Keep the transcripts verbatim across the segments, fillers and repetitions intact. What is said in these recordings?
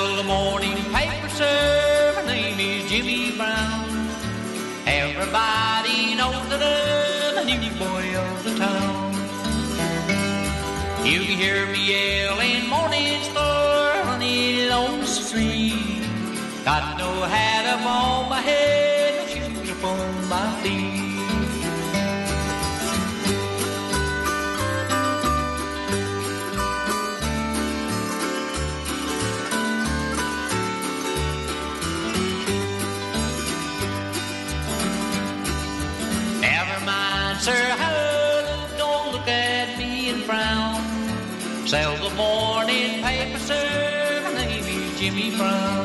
sell the morning paper, sir. My name is Jimmy Brown. Everybody knows that I'm the new boy of the town. You can hear me yelling morning star running on the street. Got no hat up on my head, no shoes up on my feet. Sir, hallelujah, don't look at me and frown. Sell the morning paper, sir. My name is Jimmy Brown.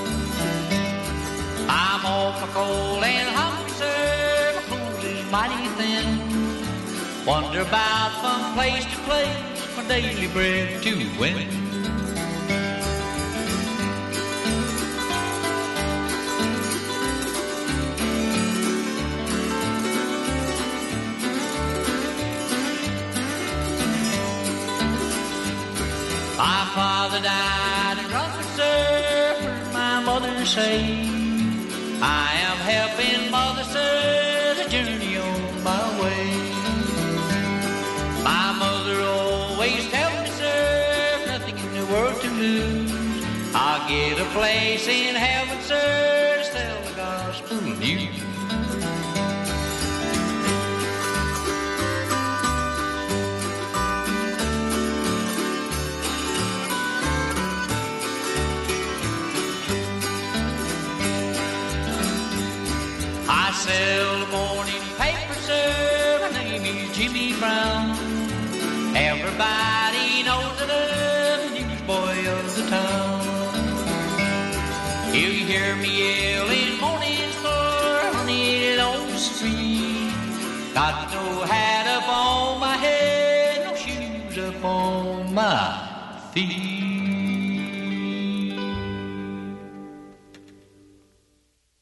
I'm awful cold and hungry, sir. My clothes is mighty thin. Wander about from place to place, my daily bread to win. My father died in Rumford, sir, heard my mother say. I am helping mother, sir, the journey on my way. My mother always tells me, sir, nothing in the world to lose. I'll get a place in heaven, sir, to tell the gospel news. I sell the morning paper, sir. My name is Jimmy Brown. Everybody knows that I'm the newsboy of the town. You hear me yelling morning star running on the street. Got no hat up on my head, no shoes up on my feet.